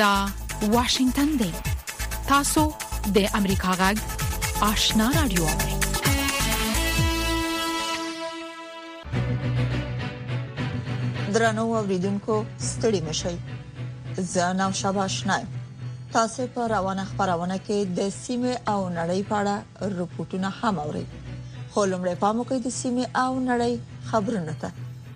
دا واشنگتن دی. تاسو د امریکا غږ آشنا رادیو. درنو اوریدونکو ستړي مشئ. زه نو شاباشنایم. تاسو په روانه خبرونه کې د سیمه او نړۍ په اړه رپورټونه هم اورئ. خو لمړی پام وکړئ د سیمه او نړۍ خبرونه ته.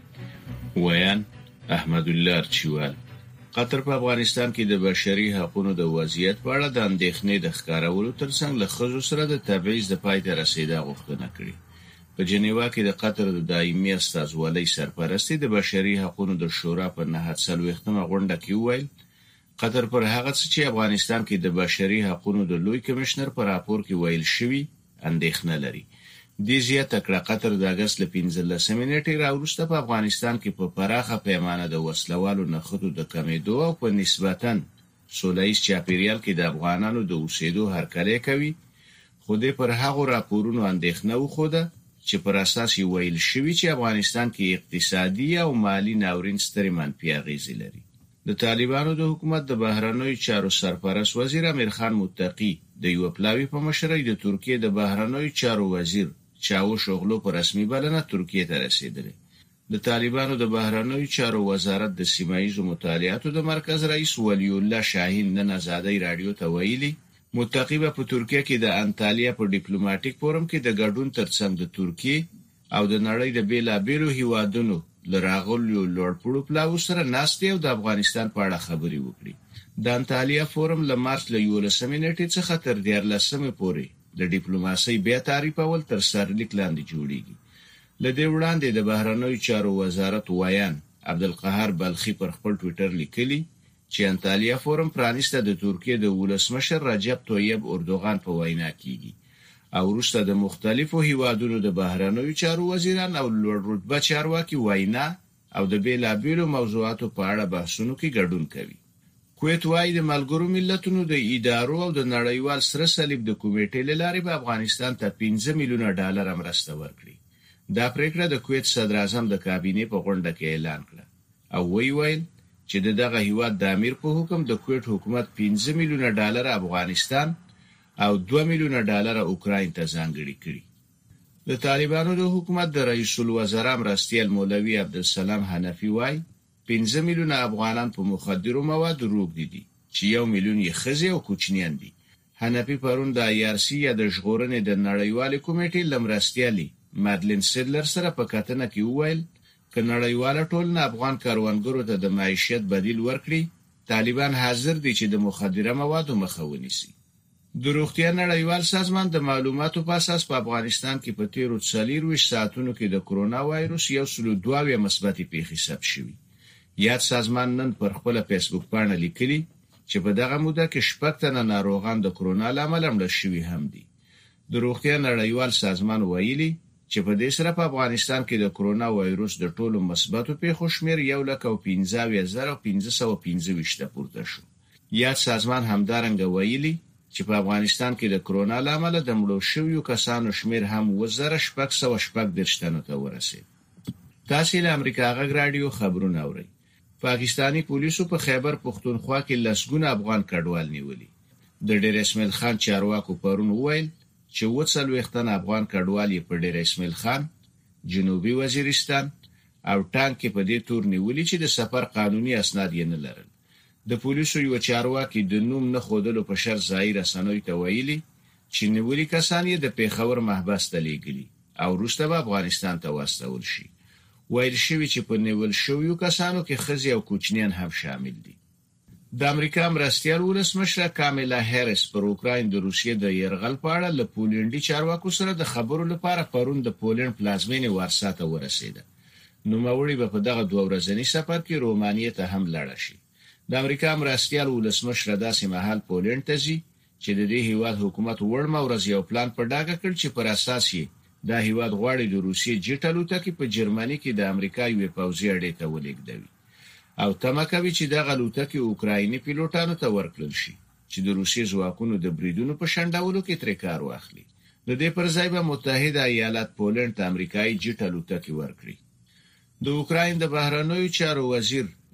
ویان احمد الله ارچوال. قطر په افغانستان کې د بشري حقوقو د وضعیت په اړه د اندېښنې د ښکارولو ترڅنګ له خزو سره د تبعیض د پای ته رسیدا غوښتنه کړې. په جنیوا کې د قطر د دایمي استازولۍ سرپرستی د بشري حقوقو د شورا په 940مه غونډه کې وویل قطر پر هغه څه چې افغانستان کې د بشري حقوقو د لوی کمشنر پر راپور کې ویل شوی اندېښنه لري. د زیاته کړه قطر د اگست 15 نیټې راوروسته په افغانستان کې په پراخه پیمانه د وسلوالو نخښو د کمیدو او په نسبتاً سوله‌ایز چاپیریال کې د افغانانو د اوسېدو هرکلی کوي. خو د پر هغه راپورونو اندېښنه وخوده چې پر اساس یې ویل شوی چې افغانستان کې اقتصادي او مالی ناورین سترې منفي اغیزې لري. د طالبانو د حکومت د بهرنیو چارو سرپرست وزیر امیر خان متقی د یو پلاوی په مشرۍ د ترکیه د بهرنیو چارو وزیر چاوش اوغلو په رسمي بلنه ترکیه ته رسیدلی. د طالبانو د بهرنیو چارو وزارت د سیمایي مطالعاتو د مرکز رئیس ولی الله شاهین نن آزادۍ رادیو ته ویلي متقی په ترکیه کې د انټالیا په ډیپلوماټیک فورم کې د ګډون ترڅنګ د ترکیه او د نړۍ د بیلابیلو هیوادونو لراغلو لوړپوړو پلاوی سره ناستي او د افغانستان په اړه خبري وکړي. د انټالیا فورم له مارچ له 11 نیټې څخه تر 14 پورې د ډیپلوماسۍ بیا تعریفول تر سرلیک لاندې جوړیږي. لدې وړاندې د بهرنیو چارو وزارت ویان عبدالقهار بلخی پر خپل ټوئیټر لیکلی چې انټالیا فورم پرانیسته د ترکیه د ولسمشر رجب طیب اردوغان په وینا کیږي او وروسته د مختلفو هیوادونو د بهرنیو چارو وزیران او لوړ رتبه چارواکي وینا او د بیلابیلو موضوعاتو په اړه بحثونو کې ګډون کوي. کویت وايي د ملګرو ملتونو د ادارو او د نړیوال سره صلیب د کمیټې لارې په افغانستان ته 15 میلیونه ډالر مرسته ورکړي. دا پریکړه د کویت صدر اعظم د کابینې په غونډه کې اعلان کړه او ویل چې دغه هیواد د امیر په حکم د کویت حکومت 15 میلیونه ډالر افغانستان او 2 میلیونه ډالر اوکراین ته ځانګړي کړي. د طالبانو د حکومت د رئیس الوزرا مرستیال مولوی عبدالسلام حنفی وايي 15 میلیونه افغانان په مخدرو موادو روږدي دي چې 1 میلیون یې ښځې او کوچنیان دي. حنفی پرون د IRC یا د ژغورنې د نړیوالې کمیټې لمرستیالي مادلین سیدلر سره په کتنه کې وویل ک نړیواله ټولنه افغان کاروانګرو ته د معیشت بدیل ورکړي طالبان حاضر دي چې د مخدره موادو مخه ونیسي. د روغتیا نړیوال سازمان د معلوماتو په اساس په افغانستان کې په تیرو 24 ساعتونو کې د کرونا وایروس 102 مثبتې پیښې ثبت شوې. یاد سازمان نن پر خپل فیسبوک باندې لیکلي چې په دغه موده کې 6 تنه ناروغان د کرونا لامل مړ شوي هم دي. د روغتیا نړیوال سازمان ویلي چې په دې سره په افغانستان کې د کرونا وایروس د ټولو مثبتو پیښو شمیر 1,15,525 ته پورته شو. یاد سازمان همدارنګه ویلي چې په افغانستان کې د کرونا لامل د مړو شویو کسانو شمیر هم 1,610 تنو ته ورسید. تاسو له امریکا غږ رادیو خبرونه اورئ. پاکستانی پولیسو په خیبر پختونخوا کې لسګونه افغان کډوال نیولي. د ډیر اسماعیل خان چارواکو پرون وویل چې 40 تن افغان کډوال یې په ډیر اسماعیل خان، جنوبي وزیرستان او ټانک کې په دې تور نیولي چې د سفر قانوني اسناد یې نه لرل. د پولیسو یو چارواکي د نوم نه خودلو په شر ظاهر رسنوي ته ویلي چې نیولي کسان یې د پیښور محبس ته لیږلي او وروسته به افغانستان ته واستول شي. ویل شوی چې په نیول شویو کسانو کې ښځې او کوچنیان هم شامل دي. د امریکا مرستیال ولسمشر کاملا هریس پر اوکراین د روسیې د یرغل په اړه له پولنډي چارواکو سره د خبرو لپاره پرون د پولند پلازمینې وارسا ته ورسېده. نوموړي به په دغه 2 ورځني سفر کې رومانیې ته هم لاړ شي. د امریکا مرستیال ولسمشر داسې مهال پولند ته ځي چې د دې هیواد حکومت وړمه ورځ یو پلان په ډاګه کړ چې پر اساس یې دا هیواد غواړي د روسیې جیټ الوتکې په جرمني کې د امریکا یو پوځي اډې ته ولېږدوي او تمه کوي چې دغه الوتکې اوکرایني پیلوټانو ته ورکړل شي چې د روسیې ځواکونو د بریدونو په شنډولو کې ترې کار واخلي. د دې پر ځای به متحده ایالات پولند ته امریکایي جیټ الوتکې ورکړي. د اوکراین د بهرنیو چارو وزیر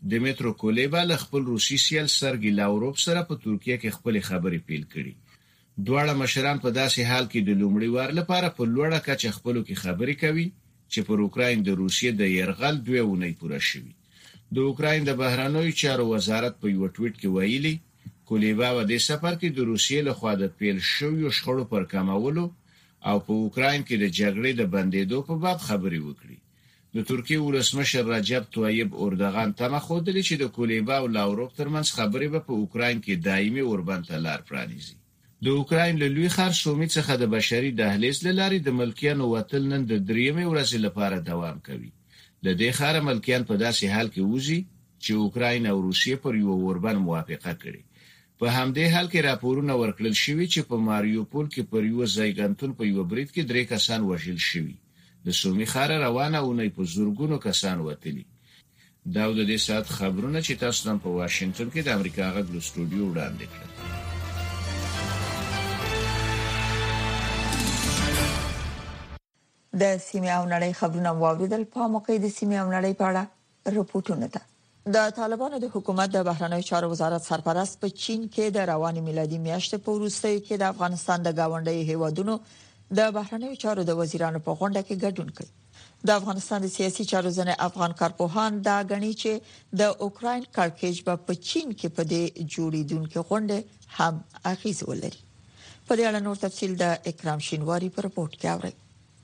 دمیترو کولیبا له خپل روسي سیال سرګي لاوروف سره په ترکیه کې خپل خبرې پیل کړي. دواړه مشران په داسې حال کې د لومړي وار لپاره په لوړه کچه خپلو کې خبرې کوي چې پر اوکراین د روسیې د يرغل 2 اونۍ پوره شوي. د اوکراین د بهرنیو چارو وزارت په یو ټویټ کې ویلي کولیبا و د سفر کې د روسیې له خوا د پیل شویو شخړو پر کمولو او په اوکراین کې د جګړې د بندېدو په باب خبرې وکړي. د ترکیې ولسمشر رجب طیب اردوغان تمه خوده چې د کولیبا او لاوروف ترمنځ خبرې به په اوکراین کې دایمي اوربند ته لار پرانیزي. د اوکراین له لوی ښار سومي څخه د بشري دهلیز لارې د ملکیانو وتل نن د 3مې ورځې لپاره دوام کوي. د دې ښار ملکیان په داسې حال کې وځي چې اوکراین او روسیې پر یو اوربند موافقه کړي. په همدې حال کې راپورونه ورکړل شوي چې په ماریوپول کې پر یو ځایګانتون په یو برید کې 3 کسان وژل شوي. د سومي ښار روانه اونۍ په زورګونو کسان وتلي. دا د دې سات خبرونه چې تاسو نن په واشنگټن کې د امریکا غږ له سټوډیو وړاندې کړل. د سیمه او نړۍ خبرونه واوریدل. په موقع د سیمه او نړۍ په اړه رپورټونه ده. د طالبانو د حکومت د بهرنیو چارو وزارت سرپرست په چین کې د رواني میلادي میاشتې په وروستیو کې د افغانستان د گاونډي هیوادونو د بهرنیو چارو د وزیرانو په غونډه کې ګډون کړ. د افغانستان د سیاسي چارو ځنه افغان کارپوهان دا غني چې د اوکراین کړکېچ په چین کې په دې جوړیدونکو غونډه هم اغیز ولري. په دې اړه نور تفصیل د اکرام شینواری په رپورت کې اوري.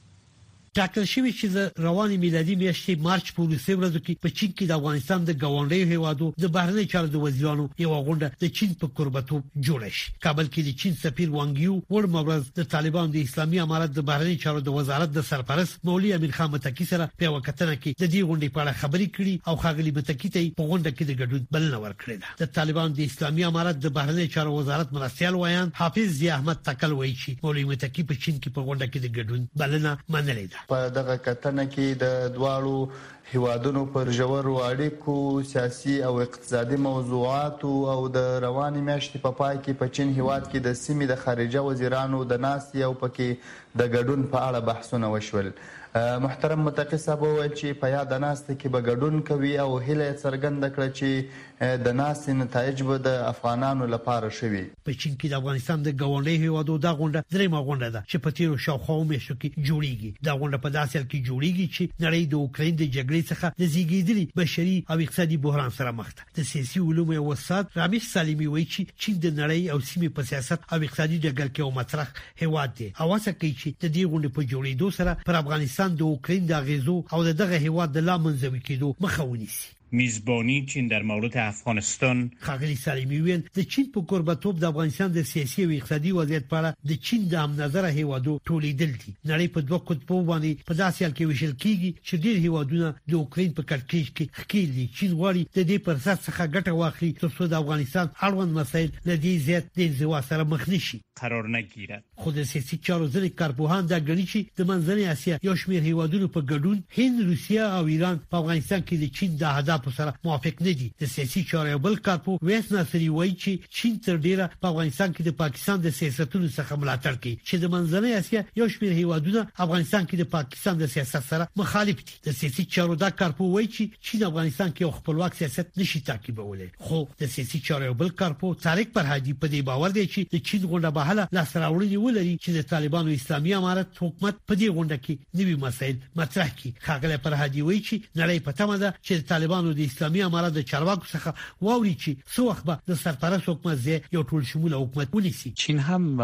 ټاکل شوی چې د رواني میلادي میاشتې مارچ په وروستۍ ورځو کې په چین کې د افغانستان د گاونډي هیوادو د بهرنی چارو د وزیرانو یو غونډه د چین په قربتوب جوړه شي. کابل کې د چین سفیر وانګیو ورمورز د طالبان د اسلامي امارت د بهرنی چارو د وزارت د سرپرست مولوی امین خان متکی سره په وکټنه کې د دې غونډې په اړه خبرې کړې او خاغلی متکی ته په غونډه کې د ګډون بلنه ورکړه. د طالبان د اسلامي امارت د بهرنی چارو وزارت مرستيال وایان حافظ ضیا احمد تکل وایي چې مولوی متکی په چین کې په غونډه کې د ګډون بلنه منلې ده. په دغه کتنه کې د دواړو هیوادونو پر ژورو اړیکو، سیاسي او اقتصادي موضوعات او د رواني میاشتې په پای کې په چین هیواد کې د سیمې د خارجه وزیرانو د ناستې او پکې د ګډون په اړه بحثونه وشول. محترم متقی صاحب وویل چې په یاد ناستې کې به ګډون کوي او هیله څرګنده کړه چې د ناستې نتایج به د افغانانو لپاره شوي. په چین کې د افغانستان د گاونډي هیوادو د غونډه درېمه غونډه ده چې په تیرو شاوخوا میاشتو کې جوړیږي. دا غونډه په داسې حال کې جوړیږي چې نړۍ د اوکراین د جګړې څخه د زیږیدلي بشري او اقتصادي بحران سره مخ ده. د سیاسي علومو استاد رامش سالمی وایي چې چین د نړۍ او سیمې په سیاست او اقتصادي ډګر کې یو مطرح هیواد دی. اواسه کوي چې د دې غونډې په جوړېدو سره پر افغانستان د اوکراین د غزو او دغه هیواد د لا منځوي کېدو مخه ونیسي. میزبانی چین در مورد افغانستان. خاغلی سلیمی ویل د چین په قربتوب د افغانستان د سیاسي او اقتصادي وضعیت په اړه د چین د هم نظر هیوادو ټولیدل دي. نړۍ په دوه قطبو باندې په داسې حال کې ویشل کیږي چې ډېر هیوادونه د اوکراین په کړکېچ کې ښکیل دي. چین غواړي د دې فرصت څخه ګټه واخلي ترڅو د افغانستان اړوند مسایل له دې زیات د انزوا سره مخ نشي قرار نگیرد. خود سیاسي چارو ځنې کارپوهان دا غني چې د منځنۍ اسیا یو شمېر هیوادونو په ګډون هند، روسیا او ایران په افغانستان کې د چین د اهدافو سره موافق نه دي. د سیاسي چارو بل کارپو ویس ناصری وایي چې چین تر ډیره په افغانستان کې د پاکستان د سیاستونو څخه ملاتړ کوي چې د منځنۍ اسیا یو شمېر هیوادونه افغانستان کې د پاکستان د سیاست سره مخالف دي. د سیاسي چارو دا کارپو وایي چې چین افغانستان کې یو خپلواک سیاست نشي تعقیبولای. خو د سیاسي چارو بل کارپو طارق فرهادي په دې باور دی چې د چین غونډه به لا لاسراوړنې ولري چې د طالبانو اسلامي امارت حکومت په دې غونډه کې نوي مسایل مطرح کړي. خاغلی فرهادي وایي چې نړۍ په تمه ده چې د طالبانو د اسلامي امارت د چارواکو څخه واوري چې څو وخت به د سرپرست حکومت ځای یو ټول شموله حکومت ونیسي. چین هم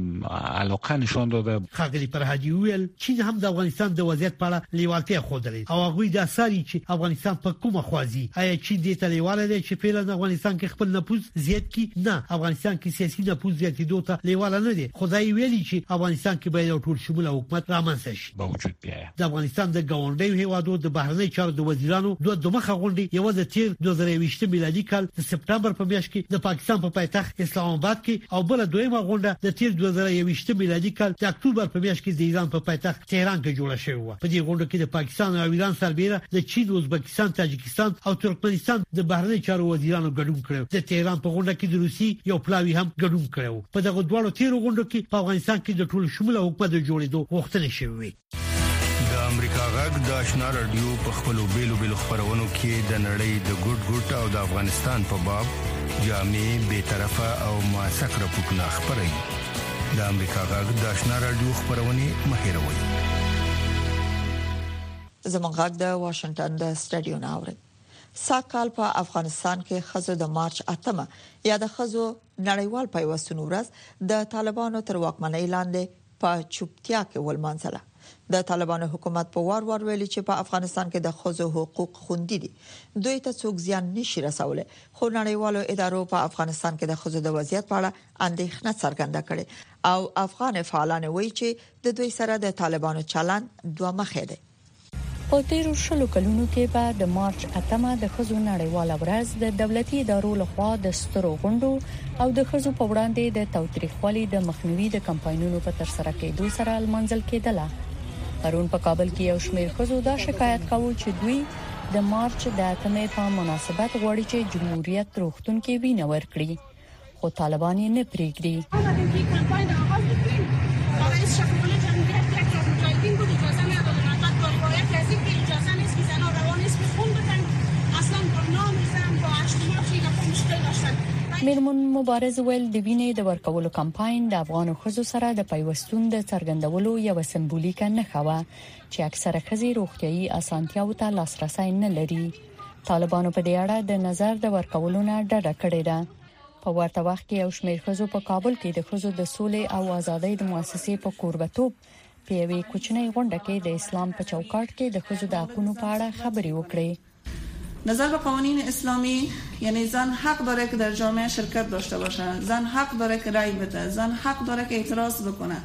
علاقه نشون داده. خاغلی فرهادي ویل چین هم د افغانستان د وضعیت په اړه لیوالتیا ښودلې او هغه د اساري چې افغانستان په کومه خوازي آیا چین دې ته لیواله دی چې فعلا افغانستان کې خپل نفوذ زیات کړي؟ نه، افغانستان کې سیاسي نفوذ زیاتېدو ته لیواله نه دی. خدای ویلي چې افغانستان کې باید یو ټول شموله حکومت رامنځته شي. به وجود بیاي. د افغانستان د گاونډي هیوادو د بهرنی چارو د وزیرانو دوه مخه غونډې یو د تیر 2020 میلادي کال د سپټمبر په میاشت کې د پاکستان په پایتخت اسلام آباد کې او بل دویمه غونډه د تیر 2020 میلادي کال د اکتوبر په میاشت کې د ایران په پایتخت تهران کې جوړه شوې و. په دې غونډه کې د پاکستان او ایران سربېره د چین، ازبکستان، تاجکستان او ترکمنستان د بهرنی چارو وزیرانو ګډون کړو. د تهران په غونډه کې د روسي یو پلاوی هم ګډون کړو. په دغه دوه تیرو غونډو کې په افغانستان کې د ټول شموله حکومت جوړېدو غوښتنه شوې. د د امریکا غږ د آشنا رادیو په خپلو بیلو خبرونو کې د نړۍ د ګډ او د افغانستان په باب جامع به طرفه او موثق راپورټونه خبري د امریکا غږ د آشنا رادیو خبرونه مهیروي. زمونږ غږ د واشنگټن د سټډیو ناوړي. ساکال په افغانستان کې خزو د مارچ 8 یا د خزو نړیوال پیوستون ورځ د طالبانو تر واکمنۍ لاندې په چوپتیا کې ولمانځله. د طالبانو حکومت په وار ویلي چې په افغانستان کې د خزو حقوق خوندي دي. دوی ته څوک زیان نشي رسولای. خو نړیوالو ادارو په افغانستان کې د خزو د وضعیت په اړه اندېښنه څرګنده کړې او افغان فعالان وایي چې د دوی سره د طالبانو چلن دوه مخې دی. په تیرو شلو کلونو کې به د مارچ 8 د خزو نړیواله ورځ د دولتي ادارو لخوا د سترو غونډو او د خزو په وړاندې د تاوتریخوالي د مخنیوي د کمپاینونو په تر سره کېدو سره لمانځل کېدله. پرون په کابل کې یو شمېر خزو دا شکایت کاوه چې دوی د مارچ د 8 په مناسبت غواړي چې جمهوریت روغتون کې وینه ورکړي خو طالبان یې نه پریږدي. میرمن مبارز ویل د وینې د ورکولو کمپاین د افغان خزو سره د پیوستون د څرګندولو یو سمبولیک نښه وه چې اکثره خزي روغتيایي اسانتیاو ته لاسرسي نه لري. طالبانو په دې اړه د نظر د ورکولو نه ډډه کړې ده. په ورته وخت کې یو شمېر خزو په کابل کې د خزو د سولې او ازادۍ د مؤسسې په کوربتوب په یوې کوچنۍ غونډه کې د اسلام په چوکاټ کې د خزو د حقوقو په اړه خبرې وکړې. نظر به قوانین اسلامی یعنی زن حق داره که در جامعه شرکت داشته باشه، زن حق داره که رأی بده، زن حق داره که اعتراض بکنه،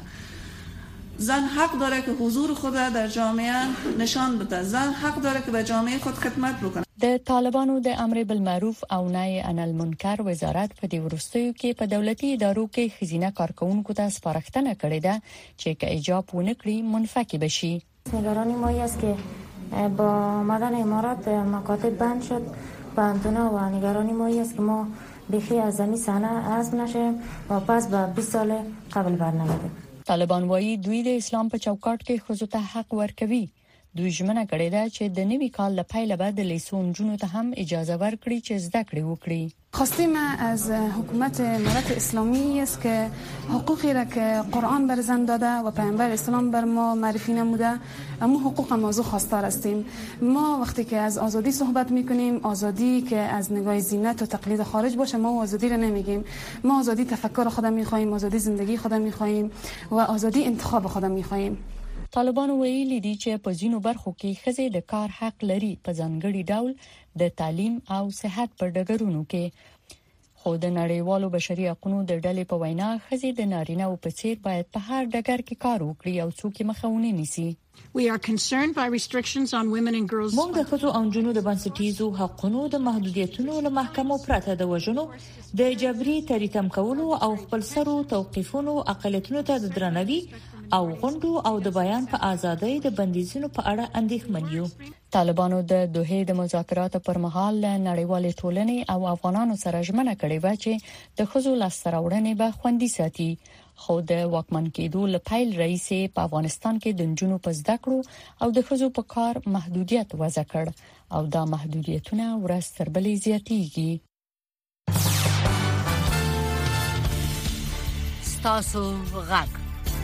زن حق داره که حضور خود در جامعه نشان بده، زن حق داره که به جامعه خود خدمت بکنه. د طالبانو د امر بالمعروف او نهی عن المنکر وزارت په دې وروستیو کې په دولتي ادارو کې خزینه کارکونکو ته سپارښتنه کړې ده چې که ایجاب ونه کړي منفعل بشي. نگرانی ما است که با آمدن امارات مکاتب بند شد بندونه و نگرانی ما است که ما بخی از زمین صحنه عزم نشیم و پس به 20 سال قبل برنگردیم. طالبان وایي دوی د اسلام په چوکاټ کې خزو ته حق ورکوي. دوی ژمنه کړې ده چې د نوي کال له پیله به د لیسون جنونو ته هم اجازه ورکړي چې زده کړې وکړي. خواسته ما از حکومت امارات اسلامی است که حقوقی را که قرآن بر زن داده و پیامبر اسلام بر ما معرفی نموده اما حقوق موضوع خواستار هستیم. ما وقتی که از آزادی صحبت میکنیم، آزادی که از نگاه زینت و تقلید خارج باشه، ما آزادی را نمیگیم. ما آزادی تفکر خودم میخواهیم، آزادی زندگی خودم میخواهیم و آزادی انتخاب خودم میخواهیم. طالبان ویلي دي چې په ځینو برخو کې ښځې د کار حق لري په ځانګړي ډول د تعلیم او صحت پر ډګرونو کې. خو د نړیوالو بشري حقوقو د ډلې په وینا ښځې د نارینه او په څیر باید په هر ډګر کې کار وکړي او څوک مخه ونه نیسي. We are concerned by restrictions on women and girls. موږ د ښځو او نجونو د بنسټیزو حقوقو د محدودیتونو له محکمو پرته د وژنو د جبري تریتم کولو او خپلسرو توقیفونو اقلیتونو ته د درناوي او غونډو او د بیان په ازادۍ د بندیزونو په اړه اندېښمن یو. طالبانو د دوحې د مذاکراتو پر مهال نړیوالې ټولنې او افغانانو سره ژمنه کړې و چې د ښځو لاسته راوړنې به خوندي ساتي. خو د واکمن کېدو له پیل رئیسې په افغانستان کې د نجونو په زده کړو او د ښځو په کار محدودیت وضع کړ او دا محدودیتونه ورځ تر بلې زیاتېږي. ستاسو غږ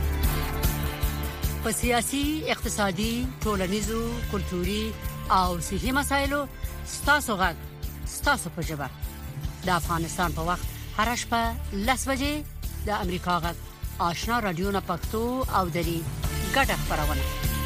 په سیاسي، اقتصادي، ټولنیزو، کلتوري او صحي مسایلو ستاسو غږ ستاسو په ژبه د افغانستان په وخت هر شپه 10 بجې د امریکا غږ آشنا رادیو نه پښتو او دری ګډه خبرونه.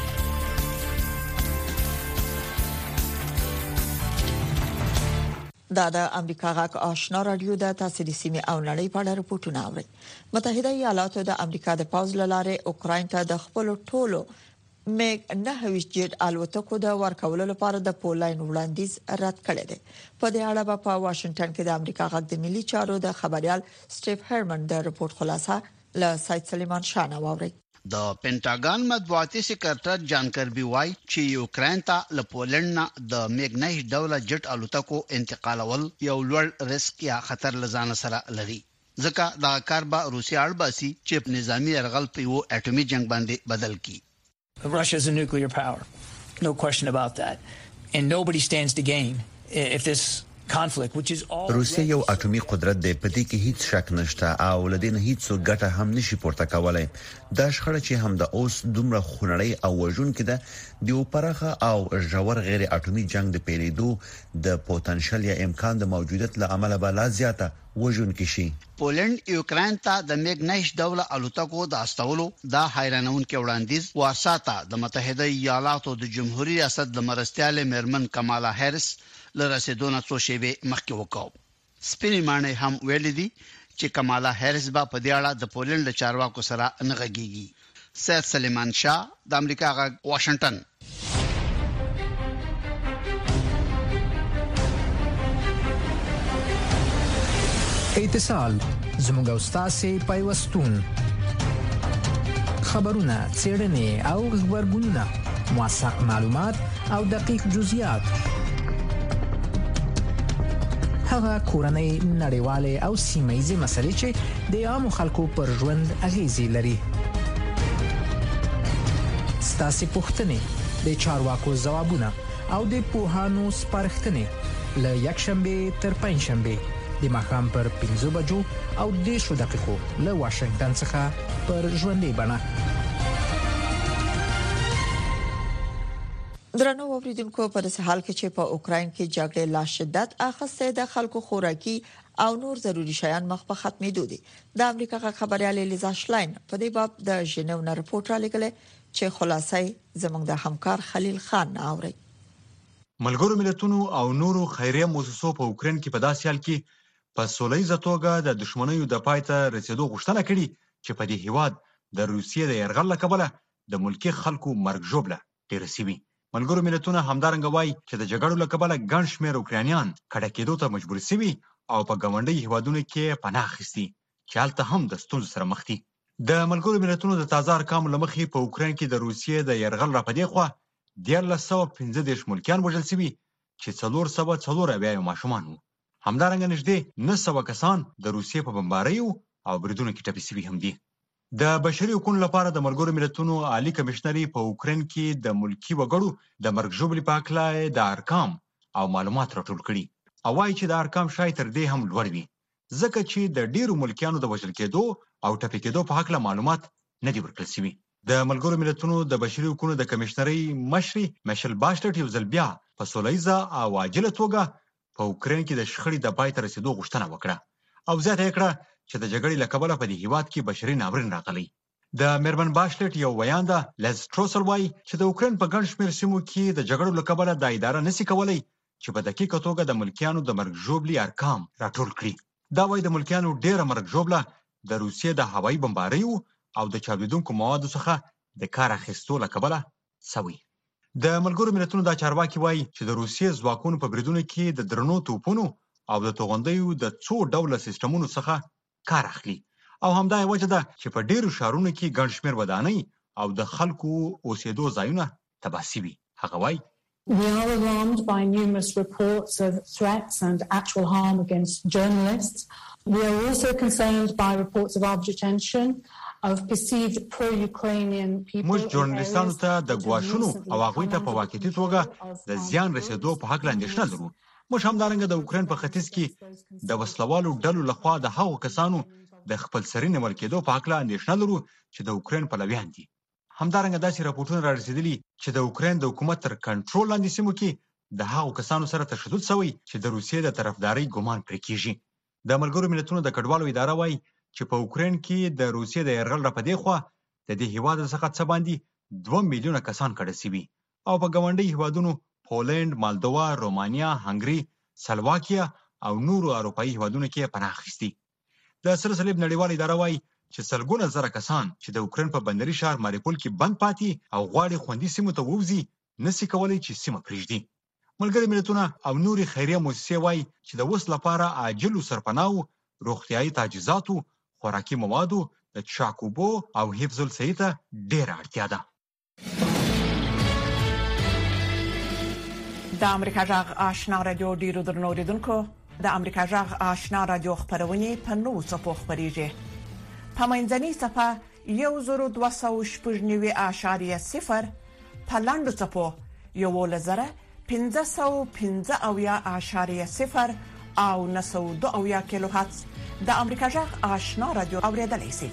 دا د امریکا غږ آشنا رادیو د تاسیسي سیمه او نړۍ په اړه راپورټونه اوري. متحده ایالاتو د امریکا د پاوز لاره اوکراین ته د خپل ټولو میګ 9 جیټ الوتکو د ورکولو لپاره د پولند وړاندیز رد کړی دی. په دې اړه په واشنگټن کې د امریکا غږ د ملي چارو د خبريال سټیف هرمن د رپورت خلاصه له سید سلیمان شاه نووري. د پینټاګان مطبوعاتي سکرټر جان کربي وای چې یوکرين ته له پولند نه د میګ 9 ډول جټ الوتکو انتقالول یو لوړ ریسک یا خطر لزان سره لري. ځکه دا کار به روسیا اړباسي چې په نظامی يرغل په یو اټومي جنگ باندې بدل کی. Russia is a nuclear power. No question about that. And nobody stands to gain if this conflict, which is all روسیا یو اټومي قدرت دی، په دې کې هیڅ شک نشته او لدین هیڅ ګټه هم نشي پورته کولای. دا شخړه چې هم د اوس دومره خونړی او وژونکې ده، د پراخه او ژور غیر اټومي جنگ د پیلېدو د پوتنشل یا امکان د موجودیت له امله به لا زیاته وژونکې شي. پولند یوکرين ته د میګنایش ډوله الوتکو د استولو د حیرانونکو وړاندیز واساته د متحده ایالاتو د جمهوریت ریاست د مرستيال مرمن کمالا هریس لرسیدونه څو شیبې مخکې وکاو. سپینمانه هم ویل دي چې کمالا هریس با په دې اړه د پولند له چارواکو سره نغږیږي. سید سلیمان شاه د امریکا غږ واشنگټن. اتصال زموږ استاد پیوستون خبرونه څېړنې او خبرګونونه موثق معلومات او دقیق جزئیات هغه کورنۍ نړیواله او سیمایي مسلې چې د عامو خلکو پر ژوند اغیزې لري. ستاسو پوښتنې د چارواکو ځوابونه او د پوهانو سپارښتنې له یکشنبه تر پنځشنبه د ماښام پر 5 بجو او 10 دقیقو له واشنگټن څخه پر ژوندۍ بڼه. درنو اوریدونکو، په داسې حال کې چې په اوکراین کې جګړه لا شدت اخیسته د خلکو خوراکي او نور ضروري شیان مخ په ختمېدو دي. د امریکا خبريال لیزا شلاین په دې باب د ژنیو نه رپورټ را لګلې چې خلاصي زموږ د همکار خلیل خان اوري. ملګرو ملتونو او نورو خیریه مؤسسو په اوکراین کې په داسې حال کې په سولهییزه توګه د دښمنیو د پای ته رسیدو غوښتنه کړې چې په دې هیواد د روسیې د یرغل له کبله د ملکی خلکو مرګ ژوبله ډېر سوي. ملګرو ملتونو همدارنګه وایي چې د جګړو له کبله ګڼ شمېر اوکرانیان کډه کېدو ته مجبور شوي او په ګاونډي هیوادونو کې پناه اخیستي چې هلته هم د ستونزو سره مخ دي. د ملګرو ملتونو د تازه ارقامو له مخې په اوکراین کې د روسیې د یرغل را پدې خوا 1315 ملکیان وژل شوي چې 440 ماشومان وو. همدارنګه نږدې 900 کسان د روسیې په بمباریو او بریدونو کې ټپي شوي هم دي. د بشري حقوقو لپاره د ملګرو ملتونو عالی کمشنري په اوکراین کې د ملکی وګړو د مرګ ژوبلې په اړه د ارقام او معلومات راټول کړي او وايي چې د ارقام شاید تر دې هم لوړ وي ځکه چې د ډیرو ملکیانو د وژل کېدو او ټپي کېدو په اړه معلومات نه دي ورکړل شوي. د ملګرو ملتونو د بشري حقوقو د کمشنري مشري میشل باشلټ یو ځل بیا په سولهییزه او عاجله توګه په اوکراین کې د شخړې د پای ته رسیدو غوښتنه وکړه او زیاته کړه چې د جګړې له کبله په دې هیواد کې بشري ناورین راغلی. د میرمن باشلټ یو ویانده لیز ټروسل وایي چې د اوکراین په ګڼ شمېر سیمو کې د جګړو له کبله د اداره نشي کولای چې په دقیقه توګه د ملکیانو د مرګ ژوبلې ارقام راټول کړي. دا وایي د ملکیانو ډېره مرګ ژوبله د روسیې د هوایي بمباریو او د چاودیدونکو موادو څخه د کار اخیستو له کبله سوي. د ملګرو ملتونو دا چارواکي وایي چې د روسیې ځواکونو په بریدونو کې د درنو توپونو او د توغندیو د څو ډوله سیستمونو څخه کار اخلي او همدا یې وجه ده چې په ډیرو ښارونو کې ګڼ شمېر ودانۍ او د خلکو اوسېدو ځایونه تباه شوي. هغه وایي We are alarmed by numerous reports of threats and actual harm against journalists. We are also concerned by reports of armed detention of perceived pro-Ukrainian people. موږ ژورنالیستانو ته د ګواښونو او هغوی ته په واقعي توګه د زیان رسېدو په حق اندېښنه لرو. موږ همدارنګه د اوکراین په ختیځ کې د وسلوالو ډلو لخوا د هغو کسانو د خپل سري نیول کېدو په حق اندېښنه لرو چې د اوکراین پلویان دي. همدارنګه داسې راپورټونه را رسېدلي چې د اوکراین د حکومت تر کنټرول لاندې سیمو کې د هغو کسانو سره تشدد شوی چې د روسیې د طرفدارۍ ګمان پرې کېږي. د ملګرو ملتونو د کډوالو اداره وایي چې په اوکراین کې د روسیې د یرغل را پدې خوا د دې هیواد څخه څه باندې 2 میلیونه کسان کډه شوي او په ګاونډي هیوادونو پولند، مالدووا، رومانیا، هنګري، سلواکیا او نورو اروپایي هیوادونو کې پناه اخیستي. د سره صلیب نړیواله اداره وایي چې سلګونه زره کسان چې د اوکراین په بندري ښار ماریپول کې بند پاتې او غواړي خوندي سیمو ته ووځي نشي کولای چې سیمه پرېږدي. ملګري ملتونه او نورې خیریه مؤسسې وایي چې د اوس لپاره عاجلو سرپناهو، روغتیایي تجهیزاتو، خوراکي موادو، د څښاک اوبو او حفظ الصحې ته ډېره اړتیا ده. د امریکا جغ آشنا رادیو ډیرو درنو اوریدونکو د امریکا جغ آشنا رادیو خبرونه په نوو څپو خبريږي. په منځني صفه 102.0.0 په لاندو چپو 1,515.0 او 902 کیلو هرتز د امریکا جغ آشنا رادیو اوریدلای شي.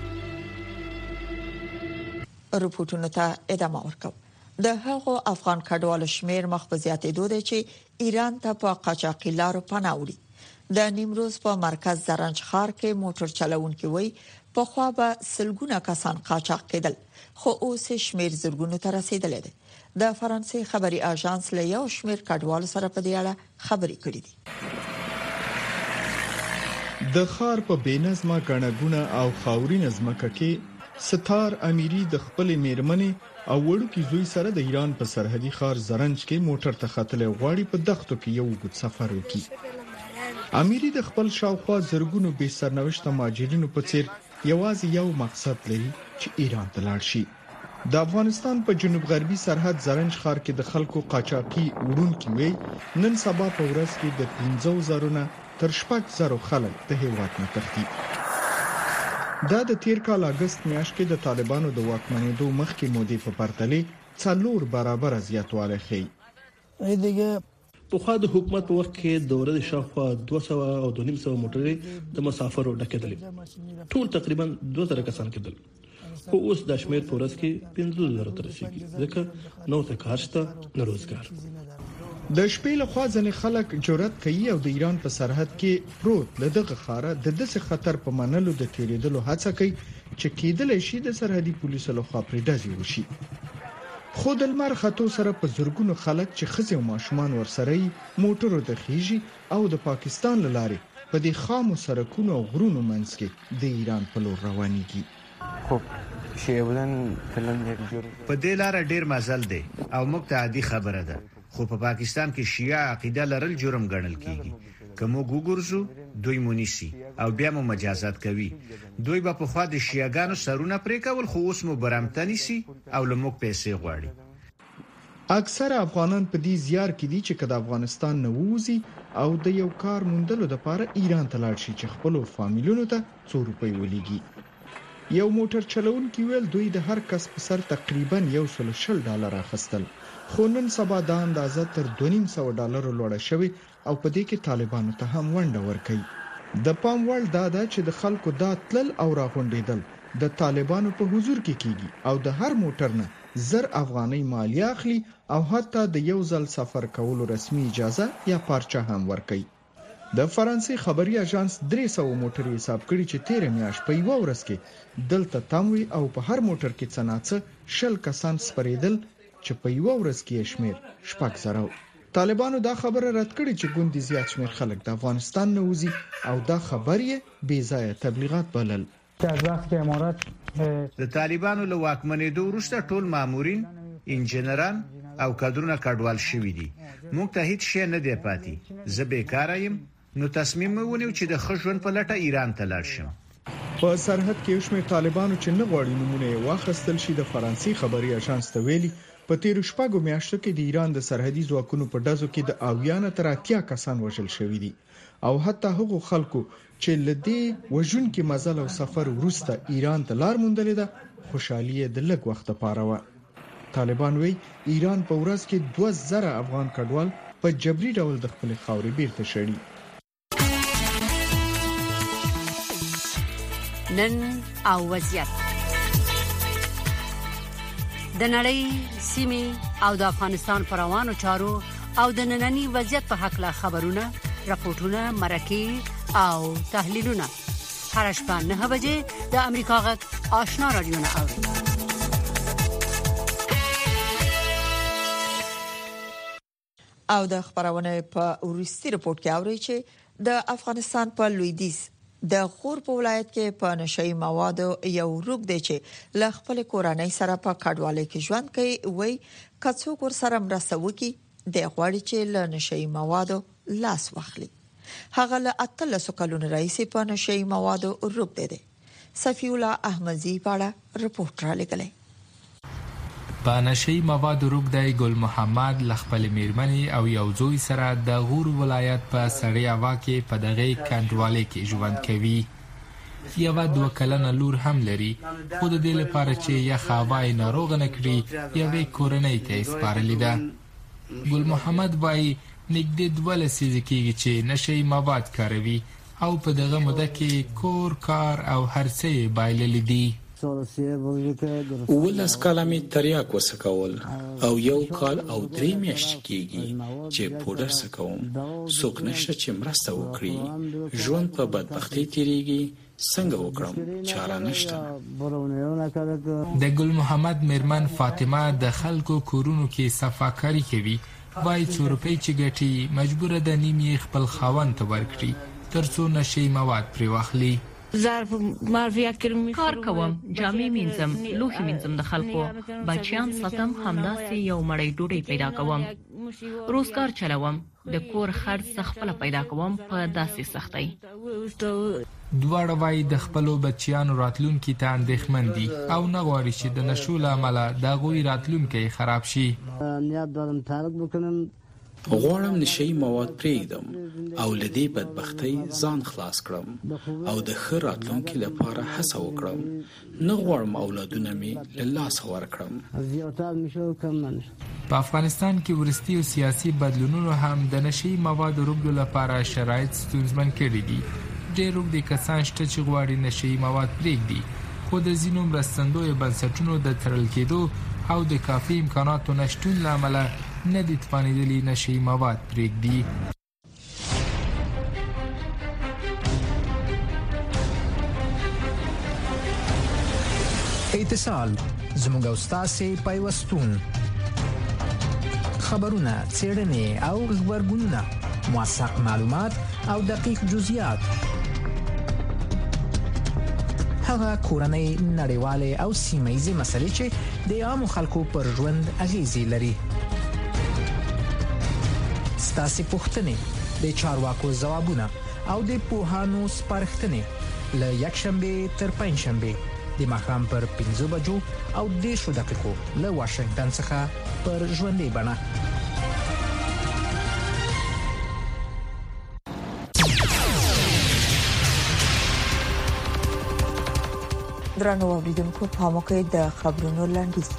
رپورټونو ته ادامه ورکوم. د هغو افغان کډوالو شمیر مخ په زیاتېدو دی چې ایران ته په قاچاقي لارو پناه وړي. د نیمروز په مرکز زرنج ښار کې موټر چلوونکي وایي په خوا به سلګونه کسان قاچاق کېدل، خو اوس شمیر زرګونو ته رسیدلی دی. د فرانسې خبري اژانس له یو شمیر کډوالو سره په دې اړه خبرې کړې دي. د ښار په بېنظمه ګڼهګونه او خاورینه ځمکه کې ستار امیری د خپل میرمنې او وړوکی زوی سره د ایران په سرحدي ښار زرنج کې موټر ته ختلې غواړي په دښتو کې یو اوږد سفر وکړي. امیری د خپل شاوخوا زرګونو بې سرنوشته مهاجرینو په څیر یوازې یو مقصد لري چې ایران ته لاړ شي. د افغانستان په جنوب غربي سرحد زرنج ښار کې د خلکو قاچاقي وړونکي وي نن سبا په ورځ کې د 15,000 تر 6,000 خلک د هیواد نه تښتي. دا د تیر کال اگست میاشت کې د طالبانو د واکمنېدو مخکې مودې په پرتله 4 برابر زیاتوالی ښیي. دیگه پخوا د حکومت په وخت کې د ورځې شاوخوا 200 او 250 موټرې د مسافرو ډکېدلې، ټول تقریبا 2000 کسان کېدل، خو اوس د شمیر په ورځ کې 50,000 ته رسیدي، ځکه نو ته کار شته نه روزګار. د شپې له خوا ځنې خلک جرأت کوي او د ایران په سرحد کې پروت لدغه خاره د داسې خطر په منلو د تیریدلو هڅه کوي چې کېدلی شي د سرحدي پولیسو لخوا پرې ډزې وشي. خو د لمر خطو سره په زرګونو خلک چې ښځې او ماشومان ورسره یې موټرو ته خېږي او د پاکستان له لارې په دې خامو سړکونو او غرونو منځ کې د ایران په لور روانېږي. خب شیعه بودن فلان په دې لار ډیر مزل دی او موږ ته عادي خبره ده، خو په پاکستان کې شیعه عقیده لرل جرم ګڼل کیږي. کومو ګورزو دوی مونیسي او بیا مو مجازات کوي. دوی په خوا د شیعاګانو سرونه پرې کول، خو اوس مو برامتنی سي او لموږ پیسې غواړي. اکثر افغانان په دې زیار کې دي چې کله افغانستان نه ووزي او د یو کار موندلو لپاره ایران ته لاړ شي چې خپل فامیلونو ته 2 روپۍ ولېږي. یو موټر چلوونکی ویل دوی د هر کس په سر تقریبا $120 اخیستل، خو نن سبا دا اندازه تر $250 لوړه شوې او په دې کې طالبانو ته هم ونډه ورکوي. د پام وړ دا ده چې د خلکو دا تلل او راغونډېدل د طالبانو په حضور کې کیږي او د هر موټر نه 1000 افغانۍ مالیه اخلي او حتی د یو ځل سفر کولو رسمي اجازه یا پارچه هم ورکوي. د فرانسې خبري اژانس 300 موټرې حساب کړي چې 13 میاشت په یو ورځ کې دلته تموي او په هر موټر کې څناڅه 20 کسان سپریدل چې په یو ورځ کې شمیر 6,000. طالبانو دا خبره رد کړې چې ګوندې زیات شمیر خلک د افغانستان نه وځي او دا خبرې بې ځایه تبلیغات بلل. د طالبانو له واکمنېدو وروسته ټول مامورین، انجنیران او کادرونه کډوال شوي دي. موږ ته هیڅ شی نه دی پاتې. زه بیکاره یم، نو تصمیم مې ونیو چې د ښه ژوند په لټه ایران ته لاړ شم. په سرحد کې یو شمېر طالبانو چې نه غواړي نمونه یې واخیستل شي د فرانسې خبري اژانس ته ویلي په تیرو شپږو میاشتو کې د ایران د سرحدي ځواکونو په ډزو کې د 80 تر 80 کسان وژل شوي دي او حتی هغو خلکو چې لدې وژونکي مزل او سفر وروسته ایران ته لار موندلې ده خوشحالي د لږ وخت لپاره و. طالبان وی ایران په ورځ کې 2000 افغان کډوال په جبري ډول د خپل خاورې بیرته شړي. نن او وضعیت د نړۍ سیمې او د افغانستان پر روانو چارو او د ننني وضعیت په حق له خبرونه، راپورټونه، مرکې او تحلیلونه هر شپه 9 بجې د امریکا غږ آشنا رادیو نه اوري. او د خبرونه په ورستي رپورت کې اوري چې د افغانستان په لویدیځ د غور په ولایت کې په نشئی موادو یو روغ دی چې ل خپل کورنۍ سره په کډوالۍ کې ژوند کوي. وای کڅو کور سره مرسته وکي د غواړي چې ل نشئی موادو لاس واخلي. هغه له 13 کلونو رئیس په نشئی موادو روغ دی. صفی الله احمدی پاړه رپورټ را لګلې. په نشئی موادو روغ دی ګل محمد لخپل میرمنې او یو زوی سره د غور ولایت په سړی هوا کې په دغه کډوالۍ کې ژوند کوي. یو 2 کلنه لور هم لري، خو د دې لپاره چې یخ هوای ناروغ نه کړي یوې کورنۍ ته سپارلې ده. ګل محمد وایي نږدې 2 لسیزې کېږي چې نشه یي مواد کاروي او په دغه موده کې کور کار او هر څه یې بایللي دي. 12 کاله مې تریاک وسکول او 1 کال او 3 میاشتې کېږي چې پودر سکوم. څوک نشته چې مرسته وکړي. ژوند په بدبختۍ تیریږي، څنګه وکړم؟ چاره نشته. د ګل محمد میرمن فاطمه د خلکو کورونو کې صفاکاري کوي. وایي 2 روپۍ چې ګټي مجبوره ده نیم یې خپل خاوند ته ورکړي ترڅو نشي مواد پرې واخلي. کار کوم، جامې مینځم، لوښي مینځم، د خلکو بچیان ساتم، همداسې یو مړۍ ډوډۍ پیدا کوم، روزګار چلوم، د کور خرڅ خپل پیدا کوم په داسې سختۍ. دواړه وایي د خپلو بچیانو راتلونکي ته اندېښمن دي او نه غواړي چې د نشو له امله د هغوی راتلونکی خراب شي. غواړم نشه یي مواد پرېږدم او له دې بدبختۍ ځان خلاص کړم او د ښه راتلونکي لپاره هڅه وکړم. نه غواړم اولادونه مې له لاسه ورکړم. په افغانستان کې وروستي سیاسي بدلونونو هم د نشه یي موادو روږدو لپاره شرایط ستونزمن کړي دي. ډېر روږدي کسان شته چې غواړي نشه یي مواد پرېږدي، خو د ځینو مرستندویو بنسټونو د تړل کېدو او د کافي امکاناتو نشتون له امله نه دي توانېدلي نشه یي مواد پرېږدي. اتصال زموږ او ستاسې پیوستون، خبرونه، څېړنې او غبرګونونه، موثق معلومات او دقیق جزئیات، هغه کورنۍ، نړیوالې او سیمه ییزې مسلې چې د عامو خلکو پر ژوند اغیزې لري. ستاسې پوښتنې، د چارواکو ځوابونه او د پوهانو سپارښتنې له یکشنبې تر پنجشنبې د ماښام پر 5 بجو او 10 دقیقو له واشنگټن څخه پر ژوندۍ بڼه. درنو اوریدونکو، په موقع د خبرونو لاندې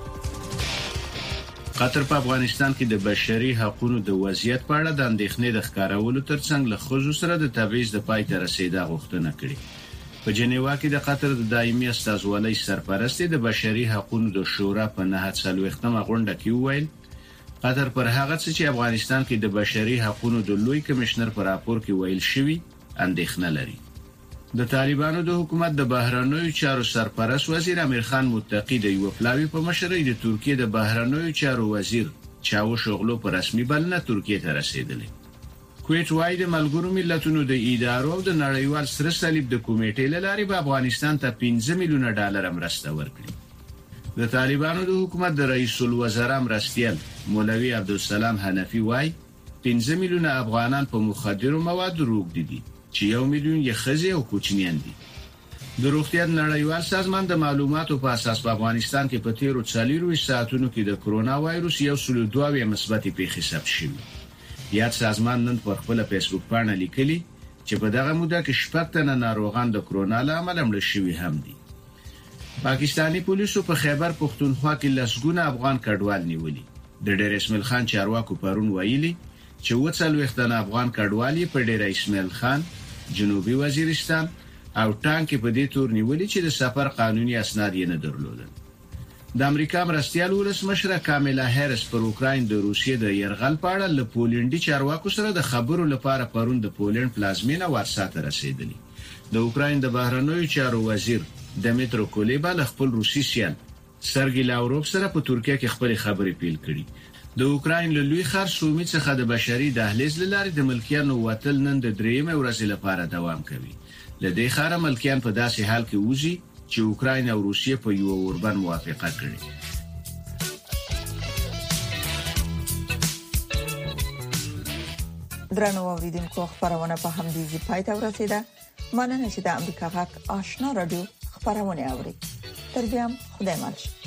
قطر په افغانستان کې د بشري حقوقو د وضعیت په اړه د اندېښنې د ښکارولو ترڅنګ له ښځو سره د تبعیض د پای ته رسیدا غوښتنه کړې. په جنیوا کې د قطر د دایمي استازولۍ سرپرست د بشري حقوقو د شورا په 940مه غونډه کې وویل قطر پر هغه څه چې افغانستان کې د بشري حقوقو د لوی کمشنر پر راپور کې ویل شوی اندېښنه لري. د طالبانو د حکومت د بهرنیو چارو سرپرست وزیر امیر خان متقی د یو پلاوی په مشرۍ د ترکیه د بهرنیو چارو وزیر چاوش اوغلو په رسمي بلنه ترکیه ته رسیدلی. کویت وایي د ملګرو ملتونو د ادارو او د نړیوال سره صلیب د کمیټې لارې په افغانستان ته 15 میلیونه ډالر مرسته ورکړي. د طالبانو د حکومت د رئیس الوزرا مرستیال مولوی عبدالسلام حنفی وایي 15 میلیونه افغانان په مخدرو موادو روږدي دي چې 1 میلیون یې ښځې او کوچنیان دي. د روغتیا نړیوال سازمان د معلوماتو په اساس په افغانستان کې په تیرو 40 ساعتونو کې د کرونا وایروس 102 مثبتې پیښې ثبت شوې. یاد سازمان نن پر خپل فیسبوک باندې لیکلي چې په دغه موده کې 6 تنه ناروغان د کرونا له امله مړ شوي هم دي. پاکستانی پولیسو په خیبر پختونخوا کې لسګونه افغان کډوال نیولي. د ډېر اسماعیل خان چارواکو پرون ویلي چې 40 تنه افغان کډوالي په ډېر اسماعیل خان، جنوبي وزیرستان او ټانک په دې تور نیولي چې د سفر قانوني اسناد یې نه درلودل. د امریکا مرستیال ولسمشره کاملا هریس پر اوکراین د روسیې د يرغل په اړه له پولنډي چارواکو سره د خبرو لپاره پرون د پولند پلازمینه وارسا ته رسیدلی. د اوکراین د بهرنیو چارو وزیر دمیترو کولیبا له خپل روسي سیال سرګی لاوروف سره په ترکیه کې خپل خبرې پیل کړي. د اوکراین له لوی خرڅومي څخه د بشري دهلیز لارې د ملکیانو وتل نن د 3 ورځې لپاره دوام کوي. لدې خاره ملکیان په داسې حال کې وځي چې اوکراین او روسیه په یو اوربن موافقه کړي. درنو اوریدونکو، خبرونه په همدې ځای پای ته ورسیده. مننه چې د امریکا غږ آشنا رادیو خبرونه اوري. تر بیا خدای مل.